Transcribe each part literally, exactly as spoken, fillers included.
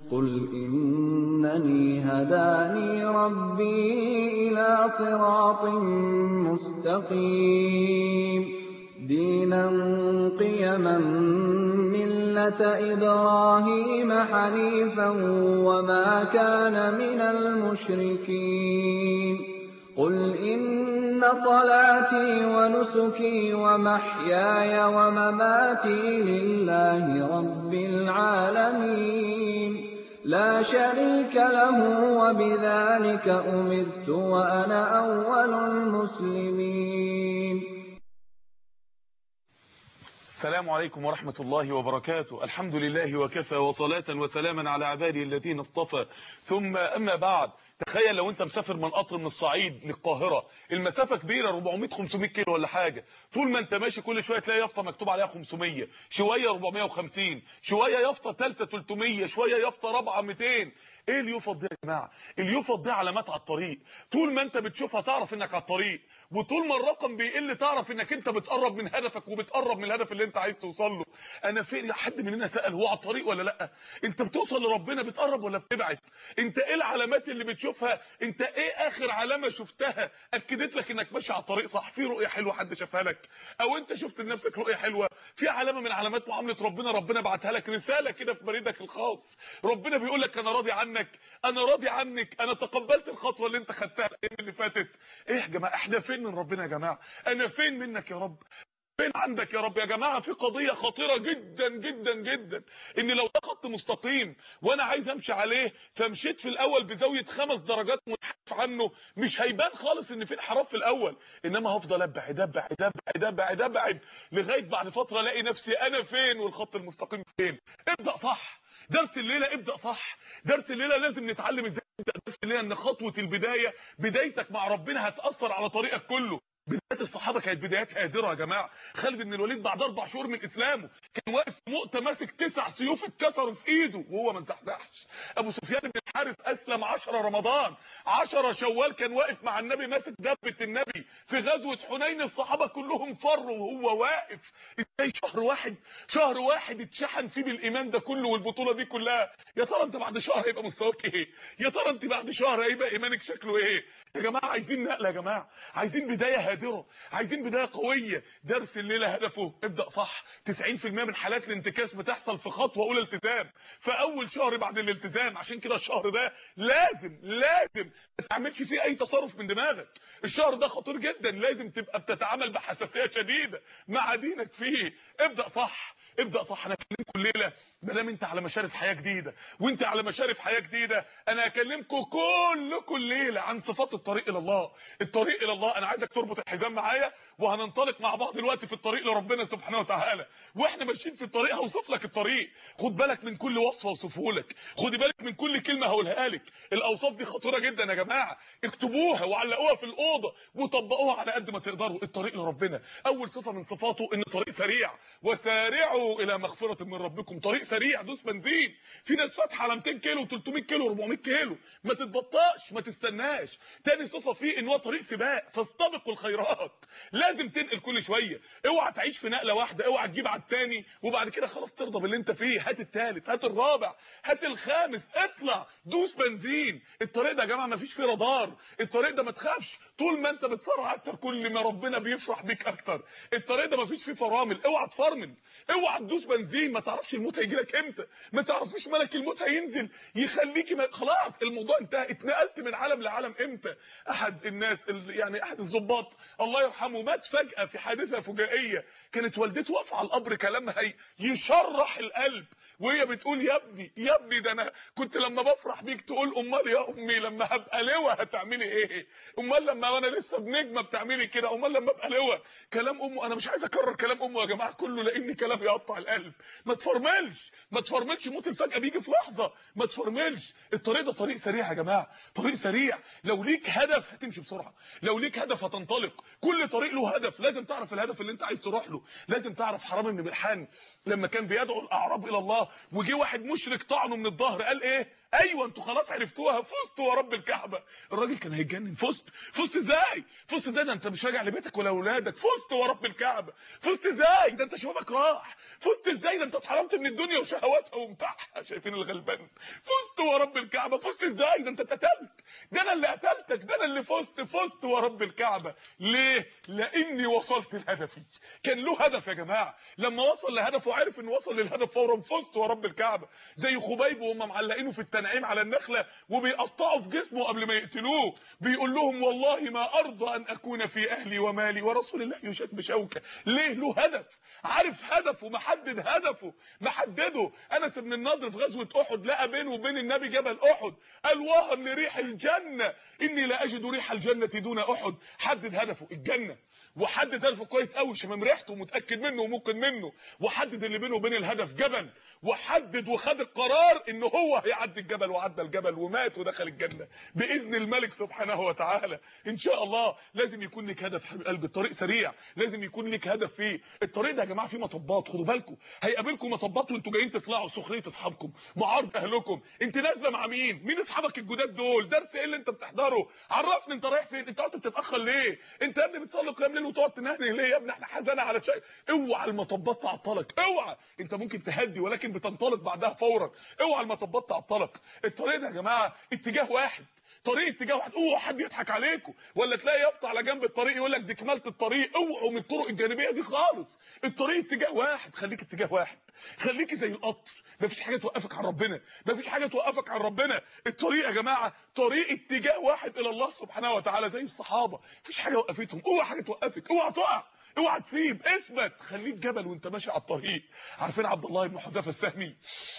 قُلْ إِنَّنِي هَدَانِي رَبِّي إِلَىٰ صِرَاطٍ مُّسْتَقِيمٍ دِينًا قِيَمًا مِّلَّةَ إِبْرَاهِيمَ حَنِيفًا وَمَا كَانَ مِنَ الْمُشْرِكِينَ قُلْ إِنَّ صَلَاتِي وَنُسُكِي وَمَحْيَايَ وَمَمَاتِي لِلَّهِ رَبِّ الْعَالَمِينَ لَا شَرِيكَ لَهُ وَبِذَٰلِكَ أُمِرْتُ وَأَنَا أَوَّلُ الْمُسْلِمِينَ. السلام عليكم ورحمة الله وبركاته. الحمد لله وكفى، وصلاة وسلاما على عباده الذين اصطفى، ثم أما بعد. تخيل لو انت مسافر من قطر من الصعيد للقاهرة، المسافة كبيرة أربعمية خمسمية كيلو ولا حاجة، طول ما انت ماشي كل شوية تلاقي يافطة مكتوب عليها خمسمية، شوية أربعمية وخمسين، شوية يافطة ثالثة تلتمية، شوية يافطة رابعة مئتين. ايه اليوفط دي يا جماعة؟ اليوفط دي علامات على الطريق، طول ما انت بتشوفها تعرف انك على الطريق، وطول ما الرقم بيقل تعرف انك انت بتقرب من هدفك وبتقرب من الهدف اللي انت عايز توصل له. انا فين؟ حد مننا سأل هو على الطريق ولا لا؟ انت بتوصل لربنا بتقرب ولا بتبعد؟ انت ايه العلامات اللي بتشوفها؟ انت ايه اخر علامه شفتها اكدت لك انك ماشي على الطريق صح؟ في رؤيه حلوه حد شافها لك، او انت شفت لنفسك رؤيه حلوه؟ في علامه من علامات معامله ربنا، ربنا بعتها لك رساله كده في بريدك الخاص، ربنا بيقول لك انا راضي عنك، انا راضي عنك، انا تقبلت الخطوه اللي انت خدتها الايام اللي فاتت. ايه يا جماعه؟ احنا فين من ربنا يا جماعه؟ انا فين منك يا رب؟ فين عندك يا رب يا جماعه؟ في قضيه خطيره جدا جدا جدا، ان لو ده خط مستقيم وانا عايز امشي عليه، فمشيت في الاول بزاويه خمس درجات منحرف عنه، مش هيبان خالص ان في انحراف في الاول، انما هفضل ابعد ابعد ابعد ابعد ابعد لغايه بعد فتره الاقي نفسي انا فين والخط المستقيم فين. ابدا صح. درس الليله ابدا صح. درس الليله لازم نتعلم ازاي نبدا. درس الليله ان خطوه البدايه، بدايتك مع ربنا هتاثر على طريقك كله. بدايات الصحابه كانت بدايات هادره يا جماعه. خالد بن الوليد بعد اربع شهور من اسلامه كان واقف في مؤتة ماسك تسع سيوف اتكسروا في ايده وهو ما انزحزحش. ابو سفيان بن الحارث اسلم عشرة رمضان، عشرة شوال كان واقف مع النبي ماسك دبه النبي في غزوه حنين، الصحابه كلهم فروا وهو واقف. ازاي شهر واحد شهر واحد اتشحن فيه بالايمان ده كله والبطوله دي كلها؟ يا ترى انت بعد شهر هيبقى مستواك ايه؟ يا ترى انت بعد شهر هيبقى ايمانك شكله ايه؟ يا جماعه عايزين نقله يا جماعه، عايزين بدايه هادره، عايزين بدايه قويه. درس الليله هدفه ابدا صح. تسعين في المية من حالات الانتكاس بتحصل في خطوه اولى التزام، في اول شهر بعد الالتزام. عشان كده الشهر ده لازم لازم ما تعملش فيه اي تصرف من دماغك. الشهر ده خطير جدا، لازم تبقى بتتعامل بحساسيه شديده مع دينك فيه. ابدا صح ابدا صح. انا اكلمكم الليله ما دام انت على مشارف حياه جديده وانت على مشارف حياه جديده، انا اكلمكم كلكم الليله عن صفات الطريق الى الله. الطريق الى الله، انا عايزك تربط الحزام معايا وهننطلق مع بعض دلوقتي في الطريق لربنا سبحانه وتعالى. واحنا ماشيين في الطريق هوصف لك الطريق، خد بالك من كل وصفه اوصفه لك، خدي بالك من كل كلمه هقولها لك. الاوصاف دي خطيره جدا يا جماعه، اكتبوها وعلقوها في الاوضه وطبقوها على قد ما تقدروا. الطريق لربنا اول صفه من صفاته ان طريق سريع، وسارعوا الى مغفره من ربكم. طريق سريع، دوس بنزين. في ناس فاتحه على مئتين كيلو وتلتمية كيلو واربعمية كيلو، ما تتبطاش ما تستناش. تاني صفه فيه ان هو طريق سباق، فاستبقوا الخيرات. لازم تنقل كل شويه، اوعى تعيش في نقله واحده، اوعى تجيب على الثاني وبعد كده خلاص ترضى باللي انت فيه. هات الثالث، هات الرابع، هات الخامس، اطلع دوس بنزين. الطريق ده يا جماعه ما فيش فيه رادار، الطريق ده ما تخافش، طول ما انت بتسرع اكتر كل ما ربنا بيفرح بيك اكتر. الطريق ده ما فيش فيه فرامل، اوعى تفرمل، اوعى تدوس بنزين. ما تعرفش الموت هيجي لك امتى، ما تعرفيش ملك الموت هينزل يخليكي ما... خلاص الموضوع انتهى. اتنقلت من عالم لعالم امتى؟ احد الناس ال... يعني احد الضباط الله يرحمه مات فجأة في حادثة فجائية، كانت والدته واقفه على القبر كلامها يشرح القلب وهي بتقول يا ابني يا ابني ده انا كنت لما بفرح بيك تقول امال يا امي لما هبقى لواء هتعملي ايه؟ امال لما وانا لسه بنجمه بتعملي كده؟ امال لما ابقى لواء؟ كلام امه، انا مش عايز اكرر كلام امه يا جماعه كله لان كلام يقطع القلب. ما تفرملش ما تفرملش، موت الفجأة بيجي في لحظه، ما تفرملش. الطريق ده طريق سريع يا جماعه، طريق سريع. لو ليك هدف هتمشي بسرعه، لو ليك هدف هتنطلق. كل طريق له هدف، لازم تعرف الهدف اللي انت عايز تروح له. لازم تعرف حرام بن ملحان لما كان بيدعو الاعراب الى الله وجي واحد مشرك طعنه من الظهر قال ايه؟ ايوه انتوا خلاص عرفتوها، فزتوا يا رب الكعبه. الراجل كان هيتجنن. فزت فزت ازاي؟ فزت ازاي؟ ده انت مش راجع لبيتك ولا اولادك. فزت يا رب الكعبه. فزت ازاي؟ ده انت شبابك راح. فزت ازاي؟ ده انت اتحرمت من الدنيا وشهواتها ومتاعها. شايفين الغلبان؟ فزت ورب الكعبه. فزت ازاي؟ ده انت اتقتلت، ده انا اللي قتلتك، ده انا اللي فزت. فزت ورب الكعبه. ليه؟ لاني وصلت لهدفي. كان له هدف يا جماعه، لما وصل لهدفه عرف انه وصل للهدف فورا. فزت ورب الكعبه. زي خبيب وهم معلقينه في التنعيم على النخله وبيقطعوا في جسمه قبل ما يقتلوه، بيقول لهم والله ما ارضى ان اكون في اهلي ومالي ورسول الله يشاد بشوكه. ليه؟ له هدف، عارف هدفه، محدد هدفه، محدده. انس بن النضر في غزوه احد لقى بينه وبين النبي جبل احد، قال وهر لريح الجنه اني لا اجد ريح الجنه دون احد. حدد هدفه الجنه، وحدد هدفه كويس قوي، شمم ريحته ومتاكد منه وممكن منه، وحدد اللي بينه وبين الهدف جبل، وحدد وخد القرار ان هو هيعدي الجبل، وعدى الجبل ومات ودخل الجنه باذن الملك سبحانه وتعالى. ان شاء الله لازم يكون لك هدف حبيب قلبي. الطريق سريع، لازم يكون لك هدف فيه. الطريق ده يا جماعه فيه مطبات، خدوا بالكم، هيقابلكم مطبات وانتوا جايين تطلعوا، سخريه اصحابكم، معارض اهلكم. انت نازله مع مين؟ مين اصحابك الجداد دول؟ درس ايه اللي انت بتحضره؟ عرفني انت رايح فين؟ انت قعدت تتاخر ليه؟ انت يا ابني بتصلي قيام ليل وتقعد تنهنه ليه يا ابني؟ احنا حزانه على شيء. اوعى المطبات تعطلك، اوعى. انت ممكن تهدي ولكن بتنطلق بعدها فورا. اوعى المطبات تعطلك. الطريق ده يا جماعه اتجاه واحد، طريق اتجاه واحد. اوعى حد يضحك عليكم، ولا تلاقي يافطه على جنب الطريق يقول لك دي كمالة الطريق. اوعوا من الطرق الجانبيه دي خالص. الطريق اتجاه واحد، خليك اتجاه واحد، خليكي زي القطر، مفيش حاجه توقفك عن ربنا، مفيش حاجه توقفك عن ربنا. الطريق يا جماعه طريق اتجاه واحد الى الله سبحانه وتعالى، زي الصحابه، مفيش حاجه وقفتهم. اوعى حاجه توقفك، اوعى تقع، اوعى تسيب، اثبت، خليك جبل وانت ماشي على الطريق. عارفين عبد الله بن حذافه السهمي؟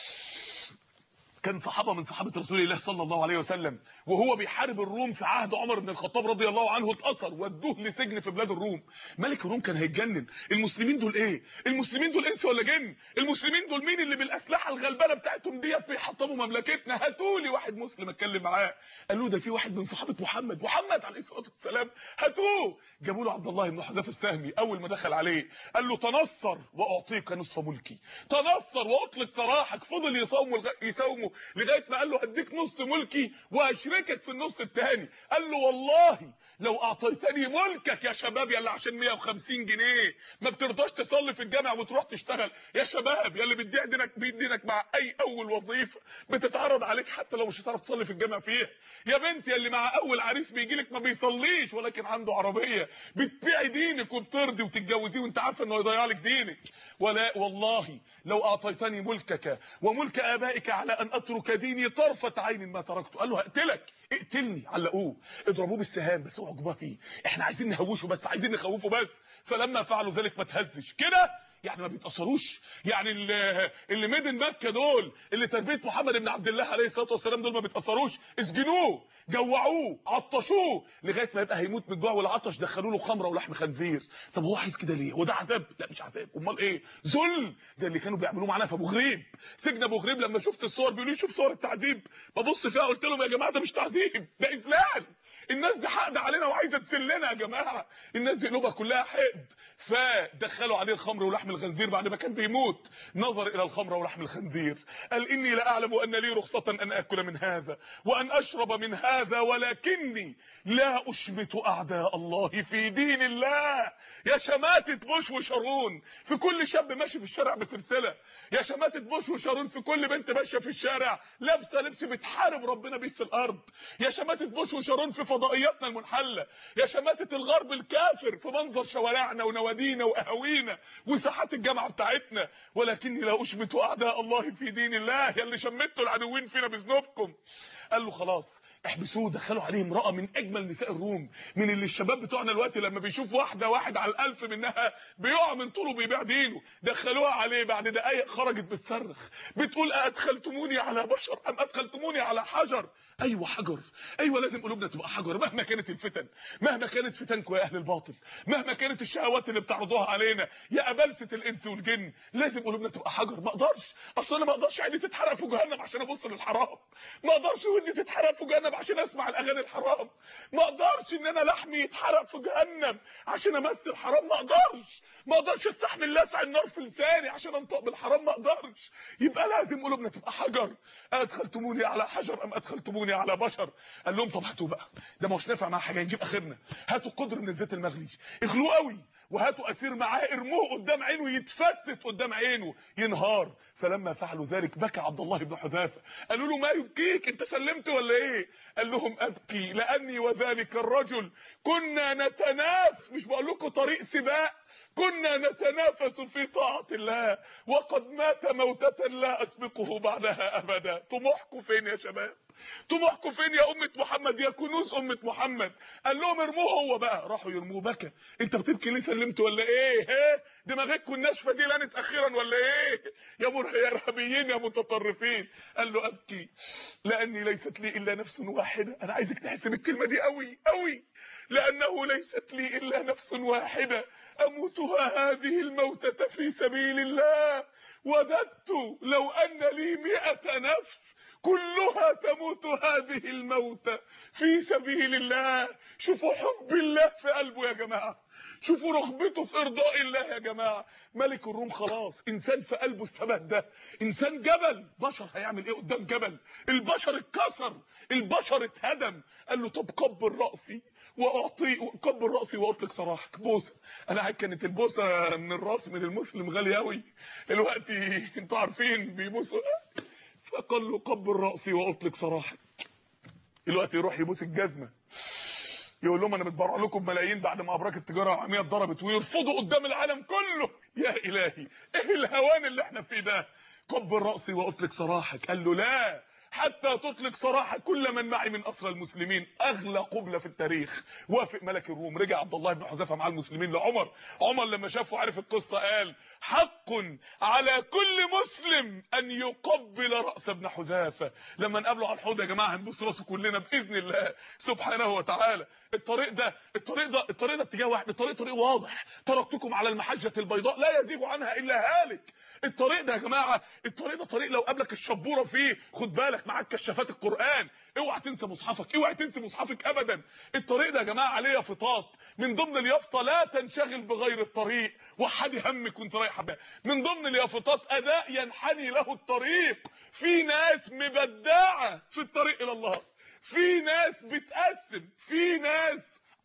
كان صحابه من صحابه رسول الله صلى الله عليه وسلم، وهو بيحارب الروم في عهد عمر بن الخطاب رضي الله عنه، اتأثر ودوه لسجن في بلاد الروم. ملك الروم كان هيتجنن. المسلمين دول ايه؟ المسلمين دول انس ولا جن؟ المسلمين دول مين اللي بالاسلحه الغلبانه بتاعتهم ديت بيحطموا مملكتنا؟ هاتوا لي واحد مسلم اتكلم معاه. قال له ده في واحد من صحابه محمد، محمد عليه الصلاه والسلام، هاتوه. جابوا له عبد الله بن حذافه السهمي. اول ما دخل عليه قال له تنصر واعطيك نصف ملكي، تنصر واطلق سراحك. فضل يصوم يصومه لغايه ما قال له هديك نص ملكي وهشركك في النص الثاني. قال له والله لو اعطيتني ملكك يا شباب، يلا عشان مية وخمسين جنيه ما بترضاش تصلي في الجامع وتروح تشتغل، يا شباب يا اللي بتبيع دينك بيدينك مع اي اول وظيفه بتتعرض عليك حتى لو مش هتعرف تصلي في الجامع فيها، يا بنت يا اللي مع اول عريس بيجي لك ما بيصليش ولكن عنده عربيه، بتبيعي دينك وبترضي وتتجوزيه وانت عارفه انه هيضيع لك دينك. ولا والله لو اعطيتني ملكك وملك ابائك على ان اترك ديني طرفه عين ما تركته. قال له هقتلك، اقتلني. علقوه، اضربوه بالسهام بس اوعوا جواه فيه، احنا عايزين نهوشه بس، عايزين نخوفه بس. فلما فعلوا ذلك ما تهزش كده، يعني ما بيتاثروش. يعني اللي, اللي مدن مكه دول، اللي تربيه محمد بن عبد الله عليه الصلاه والسلام دول، ما بيتاثروش. اسجنوه، جوعوه، عطشوه لغايه ما يبقى هيموت من الجوع والعطش، دخلوا له خمره ولحم خنزير. طب هو عايز كده ليه؟ هو ده عذاب؟ لا مش عذاب، امال ايه؟ ذل، زي اللي كانوا بيعملوه معانا في ابو غريب. سجن ابو غريب لما شفت الصور بيقولوا لي شوف صور التعذيب، ببص فيها قلت لهم يا جماعه ده مش تعذيب، ده اذلال. الناس دي حقد علينا وعايزه تسلنا يا جماعه، الناس دي قلوبها كلها حقد. فدخلوا عليه الخمر ولحم الخنزير بعد ما كان بيموت. نظر الى الخمر ولحم الخنزير قال اني لا اعلم ان لي رخصه ان اكل من هذا وان اشرب من هذا، ولكني لا اشمت اعداء الله في دين الله. يا شماتة بوش وشارون في كل شاب ماشي في الشارع بسلسله، يا شماتة بوش وشارون في كل بنت ماشيه في الشارع لابسه لبس بتحارب ربنا بيه في الارض، يا شماتة بوش وشارون في فضائياتنا المنحله، يا شماتة الغرب الكافر في منظر شوارعنا ونوادينا واهاوينا وساحات الجامعه بتاعتنا. ولكني لا اشمت اعداء الله في دين الله، يا اللي شمتوا العدوين فينا بذنوبكم. قال له خلاص احبسوه. دخلوا عليه امراه من اجمل نساء الروم، من اللي الشباب بتوعنا دلوقتي لما بيشوف واحده واحد على الالف منها بيقع من طوله بيبيع دينه. دخلوها عليه، بعد دقايق خرجت بتصرخ بتقول ادخلتموني على بشر ام ادخلتموني على حجر؟ ايوه حجر، ايوه لازم قلوبنا تبقى حجر. مهما كانت الفتن، مهما كانت فتنكم يا اهل الباطل، مهما كانت الشهوات اللي بتعرضوها علينا يا ابلسه الانس والجن، لازم قلوبنا تبقى حجر. ما اقدرش، اصل انا ما اقدرش عيني تتحرق في جهنم عشان ابص للحرام، ما اقدرش ودني تتحرق في جهنم عشان اسمع الاغاني الحرام، ما اقدرش ان انا لحمي يتحرق في جهنم عشان امس الحرام، ما اقدرش، ما اقدرش استحمل لسع النار في لساني عشان انطق بالحرام، ما اقدرش. يبقى لازم قلوبنا تبقى حجر. ادخلتموني على حجر ام ادخلتموني على بشر؟ قال لهم طب هاتوا بقى، ده مش نافع مع حاجه، نجيب اخرنا. هاتوا قدر من الزيت المغلي اغلوه قوي، وهاتوا اسير معاه ارموه قدام عينه يتفتت قدام عينه ينهار. فلما فعلوا ذلك بكى عبد الله بن حذافه. قالوا له ما يبكيك، انت سلمت ولا ايه؟ قال لهم ابكي لاني وذلك الرجل كنا نتنافس، مش بقول لكم طريق سباق، كنا نتنافس في طاعة الله وقد مات موتة لا أسبقه بعدها أبدا. طموحكم فين يا شباب؟ طموحكم فين يا أمة محمد، يا كنوز أمة محمد؟ قال لهم ارموه هو بقى. راحوا يرموه. بكى. انت بتبكي ليه؟ سلمت ولا ايه؟ ايه دماغكم الناشفه دي لانت اخيرا ولا ايه يا مرهبيين يا متطرفين؟ قال له ابكي لاني ليست لي الا نفس واحده. انا عايزك تحسب الكلمه دي قوي قوي. لانه ليست لي الا نفس واحده اموتها هذه الموتة في سبيل الله. وددت لو ان لي مئة نفس كلها تموت هذه الموتة في سبيل الله. شوفوا حب الله في قلبه يا جماعة، شوفوا رغبته في ارضاء الله يا جماعه. ملك الروم خلاص انسان في قلبه الثبات ده، انسان جبل. بشر هيعمل ايه قدام جبل؟ البشر اتكسر، البشر اتهدم. قال له طب كبر راسي واعطي، كبر راسي واطلق سراحك بوسه. انا كانت البوسه من الراس من المسلم غاليه قوي، دلوقتي انتوا عارفين بيبوسوا. فقال له كبر راسي واطلق سراحك. دلوقتي يروح يبوس الجزمه، يقول لهم انا متبرع لكم ملايين بعد ما ابراج التجاره العالميه اتضربت، ويرفضوا قدام العالم كله. يا الهي ايه الهوان اللي احنا فيه ده؟ كبر راسي واطلق سراحك. قال له لا حتى تطلق سراح كل من معي من اسرى المسلمين. اغلى قبله في التاريخ. وافق ملك الروم. رجع عبد الله بن حذافه مع المسلمين لعمر. عمر لما شافه عرف القصه قال حق على كل مسلم ان يقبل راس ابن حذافه. لما نقابله على الحوض يا جماعه هنبوس راسه كلنا باذن الله سبحانه وتعالى. الطريق ده الطريق ده الطريق ده اتجاه واحد. الطريق طريق واضح. تركتكم على المحجه البيضاء لا يزيغ عنها الا هالك. الطريق ده يا جماعه الطريق ده طريق لو قابلك الشبوره فيه خد بالك معاك كشافات القران. اوعى تنسى مصحفك، اوعى تنسى مصحفك ابدا. الطريق ده يا جماعه عليه يافطات، من ضمن اليافطه لا تنشغل بغير الطريق وحدي همك وانت رايح. من ضمن اليافطات اداء ينحني له الطريق. في ناس مبدعه في الطريق الى الله، في ناس بتقسم، في ناس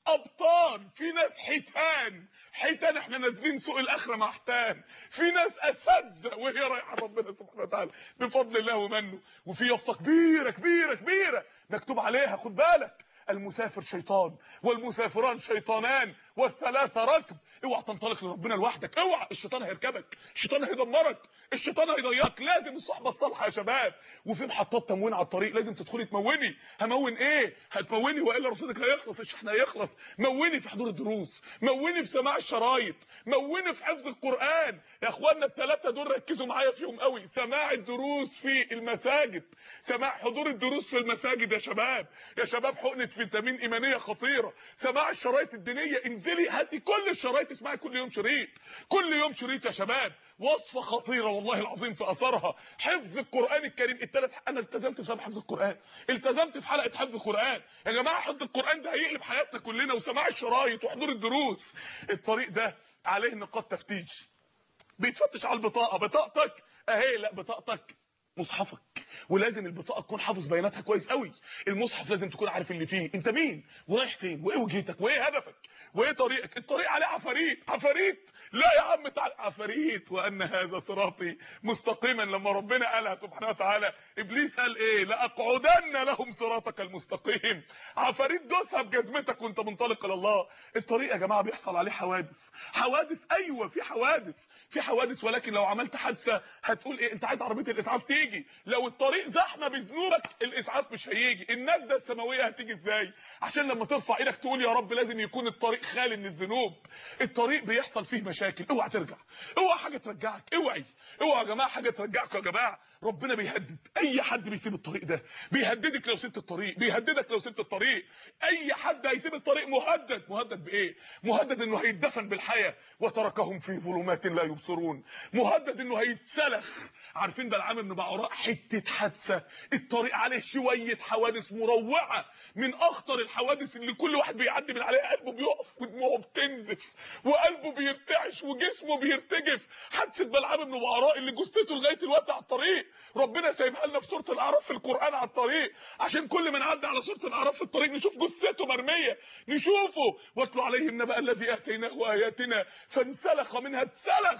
ابطال، في ناس حيتان حيتان احنا نازلين سوق الاخره مع حيتان، في ناس اساتذه وهي رايحه ربنا سبحانه وتعالى بفضل الله ومنه. وفي يافطه كبيره كبيره كبيره مكتوب عليها خد بالك المسافر شيطان والمسافران شيطانان والثلاثه ركب. اوعى تنطلق لربنا لوحدك، اوعى. الشيطان هيركبك، الشيطان هيدمرك، الشيطان هيضيعك. لازم الصحبه الصالحه يا شباب. وفي محطات تموين على الطريق لازم تدخلي تموني. همون ايه؟ هتموني والا رصيدك هيخلص، الشحن هيخلص. موني في حضور الدروس، موني في سماع الشرايط، موني في حفظ القران. يا اخوانا الثلاثه دول ركزوا معايا فيهم قوي. سماع الدروس في المساجد، سماع حضور الدروس في المساجد يا شباب. يا شباب حقنه فيتامين ايمانيه خطيره. سماع الشرايط الدينيه، انزلي هاتي كل الشرايط اسمعي كل يوم شريط، كل يوم شريط يا شباب. وصفه خطيره والله العظيم في اثرها. حفظ القران الكريم. الثلاث انا التزمت بسبب حفظ القران، التزمت في حلقه حفظ القران يا جماعه. حفظ القران ده هيقلب حياتنا كلنا، وسماع الشرايط وحضور الدروس. الطريق ده عليه نقاط تفتيش. بيتفتش على البطاقه. بطاقتك اهي، لا بطاقتك مصحفك، ولازم البطاقه تكون حافظ بياناتها كويس قوي. المصحف لازم تكون عارف اللي فيه، انت مين ورايح فين وايه وجهتك وايه هدفك وايه طريقك. الطريق عليه عفاريت. عفاريت لا يا عم تعال. عفاريت. وان هذا صراطي مستقيما. لما ربنا قالها سبحانه وتعالى ابليس قال ايه؟ لاقعدن لهم صراطك المستقيم. عفاريت دوسها بجزمتك وانت منطلق الى الله. الطريق يا جماعه بيحصل عليه حوادث. حوادث ايوه في حوادث، في حوادث. ولكن لو عملت حادثه هتقول ايه؟ انت عايز عربيه الاسعاف تيجي. لو الطريق زحمه بذنوبك الاسعاف مش هيجي. النجده السماويه هتيجي ازاي؟ عشان لما ترفع ايدك تقول يا رب لازم يكون الطريق خالي من الذنوب. الطريق بيحصل فيه مشاكل. اوعى ترجع، اوعى حاجه ترجعك، اوعي اوعى يا جماعه حاجه ترجعكم يا جماعه. ربنا بيهدد اي حد بيسيب الطريق ده، بيهددك لو سبت الطريق، بيهددك لو سبت الطريق. اي حد هيسيب الطريق مهدد. مهدد بايه؟ مهدد انه هيتدفن بالحياه وتركهم في ظلمات لا يبصرون. مهدد انه هيتسلخ. عارفين ده العام بن بعوراء حته حادثه، الطريق عليه شويه حوادث مروعه، من اخطر الحوادث اللي كل واحد بيعدي من عليها قلبه بيقف ودموعه بتنزف وقلبه بيرتعش وجسمه بيرتجف. حادثه بلعام بن بعوراء اللي جثته لغايه دلوقتي على الطريق، ربنا سايبها لنا في سوره الاعراف في القران على الطريق، عشان كل ما نعدي على سوره الاعراف في الطريق نشوف جثته مرميه، نشوفه. واتلو عليهم نبأ الذي اتيناه اياتنا فانسلخ منها. اتسلخ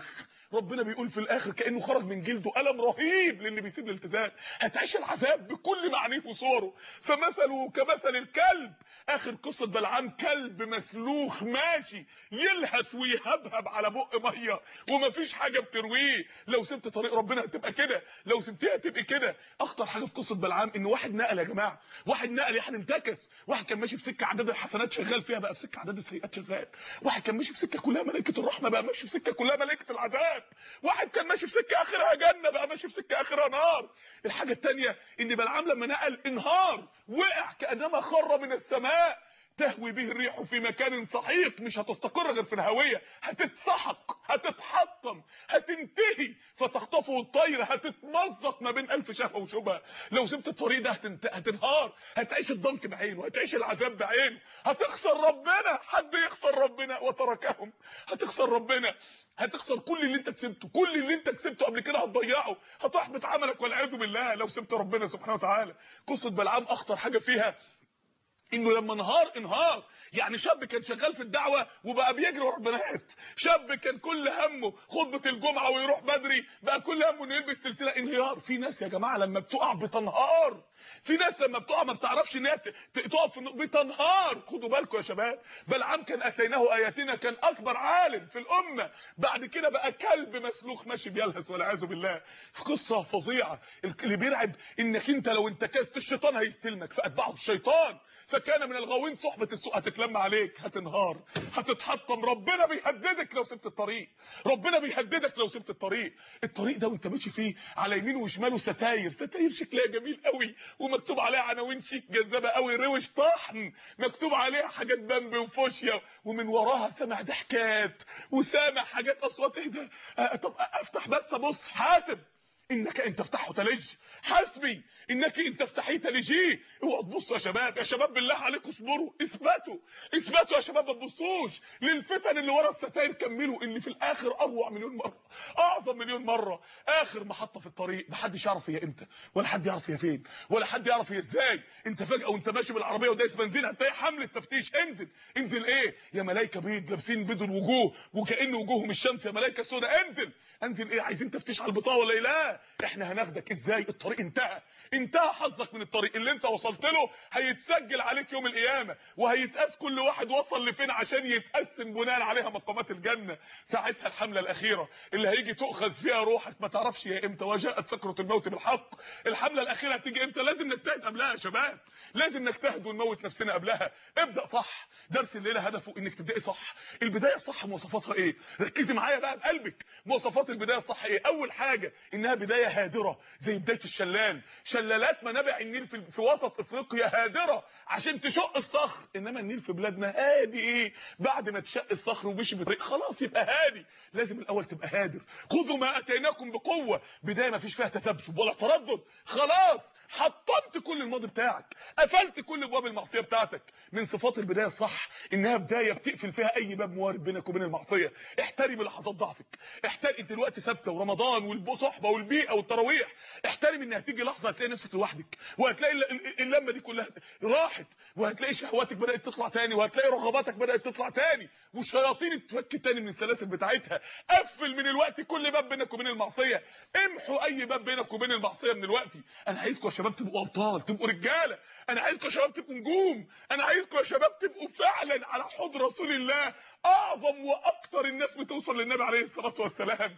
ربنا بيقول في الاخر كانه خرج من جلده الم رهيب للي بيسيب الالتزام. هتعيش العذاب بكل معانيه وصوره. فمثله كمثل الكلب. اخر قصه بلعام كلب مسلوخ ماشي يلهث ويهبهب على بق ميه ومفيش حاجه بترويه. لو سبت طريق ربنا هتبقى كده، لو سبتيها هتبقى كده. اخطر حاجه في قصه بلعام ان واحد نقل يا جماعه، واحد نقل يعني انتكس. واحد كان ماشي في سكه عدد الحسنات شغال فيها بقى في سكه عدد السيئات شغال. واحد كان ماشي في سكه كلها ملائكه الرحمه بقى ماشي في سكه كلها ملائكه العذاب. واحد كان ماشي في سكه اخرها جنه بقى ماشي في سكه اخرها نار. الحاجه الثانيه ان بلعام لما نقل انهار، وقع كانما خر من السماء. تهوي به الريح في مكان سحيق، مش هتستقر غير في الهويه، هتتسحق، هتتحطم، هتنتهي، فتخطفه الطير، هتتمزق ما بين الف شهوه وشبهه. لو سبت الطريق ده هتنت... هتنهار، هتعيش الضنك بعينه، هتعيش العذاب بعينه، هتخسر ربنا. حد يخسر ربنا وتركهم؟ هتخسر ربنا، هتخسر كل اللي انت كسبته، كل اللي انت كسبته قبل كده هتضيعه، هتحبط عملك والعياذ بالله لو سبت ربنا سبحانه وتعالى. قصه بلعام اخطر حاجه فيها انه لما انهار انهار. يعني شاب كان شغال في الدعوه وبقى بيجري ورا البنات، شاب كان كل همه خطبه الجمعه ويروح بدري بقى كل همه انه يلبس سلسله. انهيار. في ناس يا جماعه لما بتقع بتنهار، في ناس لما بتقع ما بتعرفش ان هي تقف بتنهار. خدوا بالكم يا شباب، بلعام كان اتيناه اياتنا كان اكبر عالم في الامه، بعد كده بقى كلب مسلوخ ماشي بيلهث والعياذ بالله. في قصه فظيعه. اللي بيرعب انك انت لو انتكست الشيطان هيستلمك فاتبعه الشيطان فكان من الغاوين صحبه السوء. هتتلم عليك، هتنهار، هتتحطم. ربنا بيهددك لو سبت الطريق، ربنا بيهددك لو سبت الطريق. الطريق ده وانت ماشي فيه على يمينه وشماله ستاير، ستاير شكلها جميل قوي ومكتوب عليها عناوين شيك جذابه قوي، روش طحن، مكتوب عليها حاجات بامب وفوشيا، ومن وراها سامع ضحكات وسامع حاجات اصوات. ايه ده؟ آه طب افتح بس ابص. حاسب انك ان تفتحه تلج، حسبي انك ان تفتحيه تلجيه. اوعوا تبصوا يا شباب، يا شباب بالله عليكم اصبروا، اثبتوا اثبتوا يا شباب، ما تبصوش للفتن اللي ورا الستاير. كملوا ان في الاخر اروع مليون مره، اعظم مليون مره. اخر محطه في الطريق محدش يعرف هي امتى، ولا حد يعرف هي فين، ولا حد يعرف هي ازاي. انت فجاه وانت ماشي بالعربيه ودايس بنزين هتلاقي حمله تفتيش. انزل انزل. ايه يا ملائكه بيض لابسين بيض الوجوه وكأن وجوههم الشمس، يا ملائكه سوداء. انزل انزل. ايه عايزين تفتيش على البطاقه ولا ايه؟ لا احنا هناخدك. ازاي؟ الطريق انتهى، انتهى حظك من الطريق اللي انت وصلت له. هيتسجل عليك يوم القيامه وهيتقاس كل واحد وصل لفين عشان يتقسم بناء عليها مقامات الجنه. ساعتها الحمله الاخيره اللي هيجي تؤخذ فيها روحك ما تعرفش هي امتى. وجاءت سكره الموت بالحق. الحمله الاخيره هتيجي امتى؟ لازم نجتهد قبلها يا شباب، لازم نجتهد ونموت نفسنا قبلها. ابدا صح. درس الليله هدفه انك تبداي صح. البدايه الصح مواصفاتها ايه؟ ركزي معايا بقى بقلبك. مواصفات البدايه الصح ايه؟ اول حاجه انها بدايه هادره زي بدايه الشلال. شلالات منابع النيل في, في وسط افريقيا هادره عشان تشق الصخر، انما النيل في بلادنا هادي. ايه بعد ما تشق الصخر ومشي بالطريق خلاص يبقى هادي. لازم الاول تبقى هادر. خذوا ما اتيناكم بقوه. بدايه ما فيش فيها تذبذب ولا تردد، خلاص حطمت كل الماضي بتاعك، قفلت كل ابواب المعصيه بتاعتك. من صفات البدايه الصح انها بدايه بتقفل فيها اي باب موارد بينك وبين المعصيه. احترمي لحظات ضعفك. احترمي انت دلوقتي ثابته ورمضان والصحبه والبيئه والتراويح. احترمي ان هتيجي لحظه هتلاقي نفسك لوحدك، وهتلاقي اللمه دي كلها راحت، وهتلاقي شهواتك بدات تطلع تاني، وهتلاقي رغباتك بدات تطلع تاني، والشياطين اتفك تاني من السلاسل بتاعتها. قفل من الوقت كل باب بينك وبين المعصيه. امحوا اي باب بينك وبين المعصيه من الوقت. انا عايزكم يا شباب تبقوا ابطال، تبقوا رجاله. انا عايزكم يا شباب تبقوا نجوم. انا عايزكم يا شباب تبقوا فعلا على حوض رسول الله. اعظم واكتر الناس بتوصل للنبي عليه الصلاه والسلام.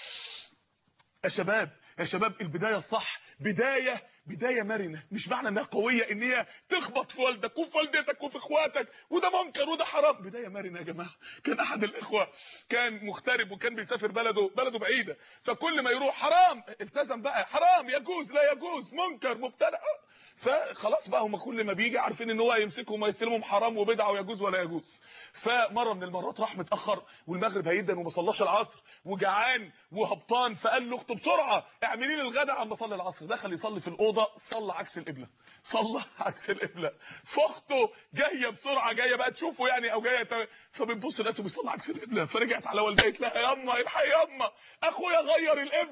يا شباب يا شباب البدايه الصح بدايه بدايه مرنه. مش معنى انها قويه ان هي تخبط في والدك وفي والدتك وفي اخواتك وده منكر وده حرام. بدايه مرنه يا جماعه. كان احد الاخوه كان مغترب وكان بيسافر بلده بلده بعيده، فكل ما يروح حرام التزم بقى، حرام يجوز لا يجوز منكر مبتدع. فخلاص بقى هم كل ما بيجي عارفين ان هو هيمسكهم ويستلمهم حرام وبدعه ويجوز ولا يجوز. فمره من المرات راح متاخر والمغرب هيدن وما صلاش العصر وجعان وهبطان، فقال له اخته بسرعه اعملي لي الغداء عم اصلي العصر. دخل يصلي في الاوضه صلى عكس القبله، صلى عكس القبله. فاخته جايه بسرعه جايه بقى تشوفه يعني او جايه، فبتبص لقيته بيصلي عكس القبله. فرجعت على والدتها قالت لها ياما الحقي ياما اخويا غير القبله.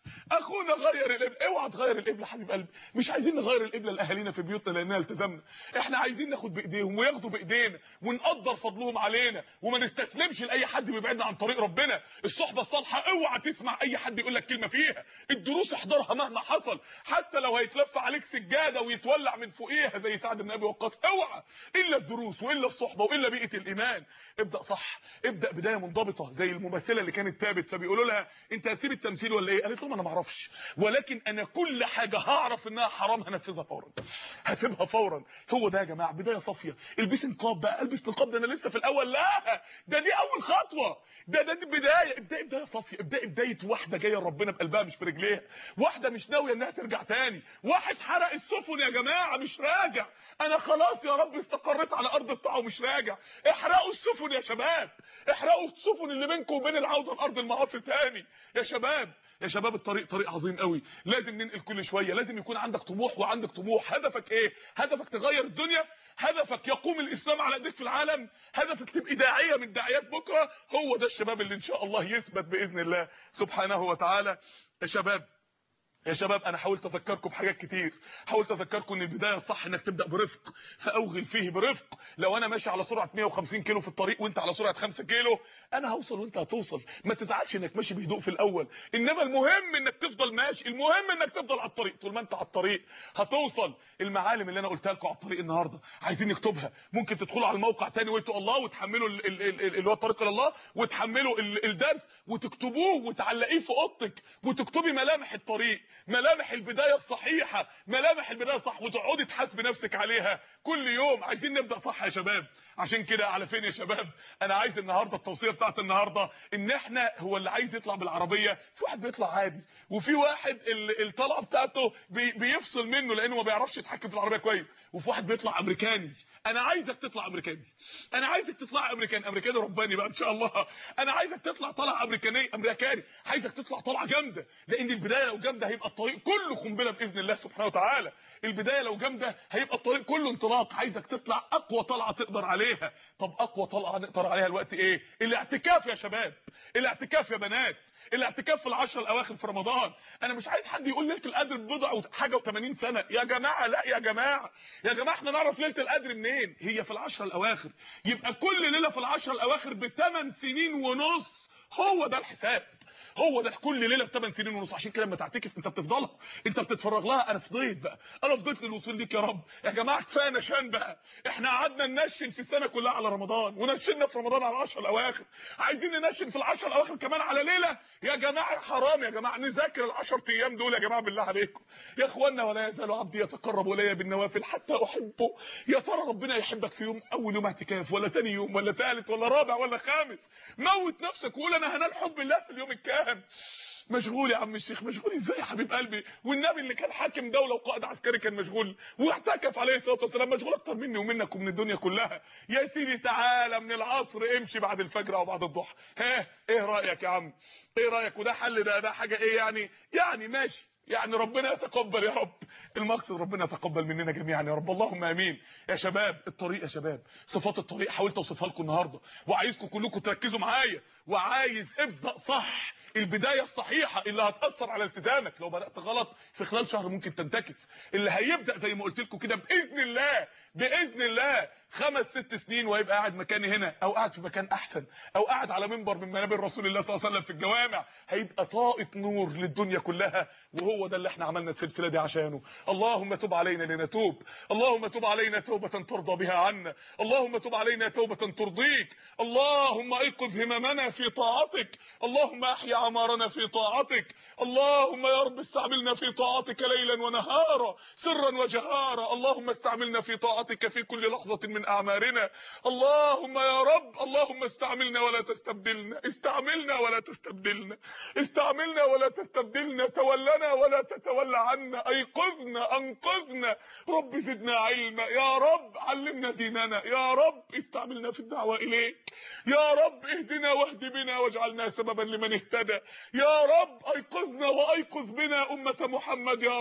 اخونا غير القبله. اوعى تغير القبله حبيب قلبي. مش عايزين نغير القبله لاهالينا في بيوتنا لاننا التزمنا، احنا عايزين ناخد بايديهم وياخدوا بايدينا ونقدر فضلهم علينا وما نستسلمش لاي حد بيبعدنا عن طريق ربنا. الصحبه الصالحه اوعى تسمع اي حد يقول لك كلمه فيها، الدروس احضرها مهما حصل، حتى لو هيتلف عليك سجاده ويتولع من فوقيها زي سعد بن ابي وقاص، اوعى الا الدروس والا الصحبه والا بيئه الايمان. ابدا صح، ابدا بدايه منضبطه زي الممثله اللي كانت تابت، فبيقولوا لها انت هتسيب التمثيل ولا ايه؟ قالت لهم انا ما اعرفش، ولكن انا كل حاجه هعرف انها حرام هنفذها فورا، هسيبها فورا. هو ده يا جماعه بدايه صافيه. البسي نقاب بقى، البس نقاب ده انا لسه في الاول، لا ده دي اول خطوه، ده ده دي بدايه. ابداي بدايه صافيه، ابداي بدايه واحده جايه ربنا بقلبها مش برجليها، واحده مش ناويه انها ترجع تاني، واحد حرق السفن يا جماعه مش راجع، انا خلاص يا رب استقريت على ارض الطاعه ومش راجع. احرقوا السفن يا شباب، احرقوا السفن اللي بينكم وبين العوده لارض المعاصي تاني يا شباب. يا شباب الطريق طريق عظيم قوي، لازم ننقل كل شويه، لازم يكون عندك طموح وعندك طموح. هدفك ايه؟ هدفك تغير الدنيا؟ هدفك يقوم الاسلام على ايديك في العالم؟ هدفك تبقى داعيه من داعيات بكره؟ هو ده الشباب اللي ان شاء الله يثبت باذن الله سبحانه وتعالى. يا شباب يا شباب انا حاولت اذكركم بحاجات كتير، حاولت اذكركم ان البدايه الصح انك تبدا برفق، فاوغل فيه برفق. لو انا ماشي على سرعه مية وخمسين كيلو في الطريق وانت على سرعه خمسة كيلو، انا هوصل وانت هتوصل. ما تزعلش انك ماشي بهدوء في الاول، انما المهم انك تفضل ماشي، المهم انك تفضل على الطريق. طول ما انت على الطريق هتوصل. المعالم اللي انا قلتها لكم على الطريق النهارده عايزين نكتبها، ممكن تدخلوا على الموقع تاني ويتو الله وتحملوا اللي هو الطريق الى الله وتحملوا الدرس وتكتبوه وتعلقيه في اوضتك وتكتبي ملامح الطريق، ملامح البدايه الصحيحه، ملامح البدايه الصح، وتقعدي تحاسبي نفسك عليها كل يوم. عايزين نبدا صح يا شباب. عشان كده على فين يا شباب؟ انا عايز النهارده التوصيه بتاعت النهارده ان احنا، هو اللي عايز يطلع بالعربيه، في واحد بيطلع عادي وفي واحد الطلعه بتاعته بي بيفصل منه لانه ما بيعرفش يتحكم في العربيه كويس، وفي واحد بيطلع امريكاني. انا عايزك تطلع امريكاني، انا عايزك تطلع امريكاني، امريكاني رباني بقى ان شاء الله. انا عايزك تطلع طلعه امريكانيه امريكاني، عايزك تطلع طلعه جامده، لان البدايه لو جامده هيبقى الطريق كله قنبله باذن الله سبحانه وتعالى. البدايه لو جامده هيبقى الطريق كله انطلاق. عايزك تطلع اقوى طلعه تقدر عليها. طب اقوى طلعه نقدر عليها الوقت ايه؟ الاعتكاف يا شباب، الاعتكاف يا بنات، الاعتكاف في العشر الاواخر في رمضان. انا مش عايز حد يقول ليله القدر بضع حاجه و80 سنه، يا جماعه لا يا جماعه، يا جماعه احنا نعرف ليله القدر منين؟ هي في العشر الاواخر، يبقى كل ليله في العشر الاواخر بثمان سنين ونص. هو ده الحساب، هو ده كل ليله بثمان سنين ونص. عشان كده لما تعتكف انت بتفضلها، انت بتتفرغ لها. انا فضيت بقى، انا فضيت للوصول ليك يا رب. يا جماعه كفايه نشان بقى، احنا قعدنا ننشن في السنه كلها على رمضان ونشنا في رمضان على العشر الاواخر، عايزين ننشن في العشر الاواخر كمان على ليله؟ يا جماعه حرام يا جماعه، نذاكر العشر ايام دول يا جماعه بالله عليكم يا اخوانا. ولا يزال عبدي يتقرب الي بالنوافل حتى احبه. يا ترى ربنا يحبك في يوم، اول يوم اعتكاف ولا ثاني يوم ولا ثالث ولا رابع ولا خامس؟ موت نفسك وقول انا هنال حب الله في اليوم الكام. مشغول يا عم الشيخ، مشغول ازاي يا حبيب قلبي؟ والنبي اللي كان حاكم دوله وقائد عسكري كان مشغول واعتكف عليه الصلاه والسلام، مشغول اكتر مني ومنك ومن الدنيا كلها. يا سيدي تعالى من العصر امشي بعد الفجر او بعد الضحى. ها ايه رايك يا عم؟ ايه رايك؟ وده حل؟ ده ده حاجه ايه يعني؟ يعني ماشي، يعني ربنا يتقبل يا رب. المقصد ربنا يتقبل مننا جميعا يا رب، اللهم امين. يا شباب الطريق يا شباب، صفات الطريق حاولت اوصفها لكم النهارده، وعايزكم كلكم تركزوا معايا، وعايز ابدا صح. البدايه الصحيحه اللي هتاثر على التزامك. لو بدات غلط في خلال شهر ممكن تنتكس. اللي هيبدا زي ما قلت لكم كده باذن الله، باذن الله خمس ست سنين وهيبقى قاعد مكاني هنا او قاعد في مكان احسن او قاعد على منبر من منابر رسول الله صلى الله عليه وسلم في الجوامع، هيبقى طاقه نور للدنيا كلها. وهو ده اللي احنا عملنا السلسله دي عشانه. اللهم تب علينا لنتوب، اللهم تب علينا توبه ترضى بها عنا، اللهم تب علينا توبه ترضيك، اللهم ايقظ هممنا في طاعتك، اللهم احيا عمارنا في طاعتك، اللهم يا رب استعملنا في طاعتك ليلا ونهارا سرا وجهارا، اللهم استعملنا في طاعتك في كل لحظه من اعمارنا، اللهم يا رب اللهم استعملنا ولا تستبدلنا، استعملنا ولا تستبدلنا، استعملنا ولا تستبدلنا، تولنا ولا تتولى عنا، ايقظنا انقذنا، رب زدنا علما، يا رب علمنا ديننا، يا رب استعملنا في الدعوه اليك، يا رب اهدنا واهد بنا واجعلنا سببا لمن اهتدى، يا رب ايقظنا وايقظ بنا امه محمد، يا رب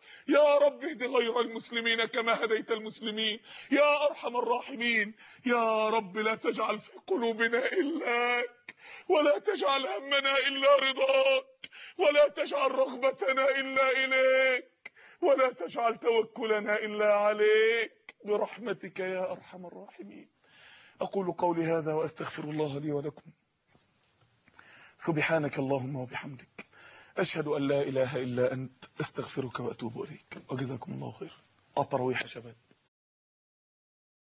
يا رب اهد غير المسلمين كما هديت المسلمين يا أرحم الراحمين. يا رب لا تجعل في قلوبنا إلاك، ولا تجعل همنا إلا رضاك، ولا تجعل رغبتنا إلا إليك، ولا تجعل توكلنا إلا عليك برحمتك يا أرحم الراحمين. أقول قولي هذا وأستغفر الله لي ولكم. سبحانك اللهم وبحمدك، أشهد أن لا إله إلا أنت، أستغفرك وأتوب إليك. وجزاكم الله خير. التراويح يا شباب.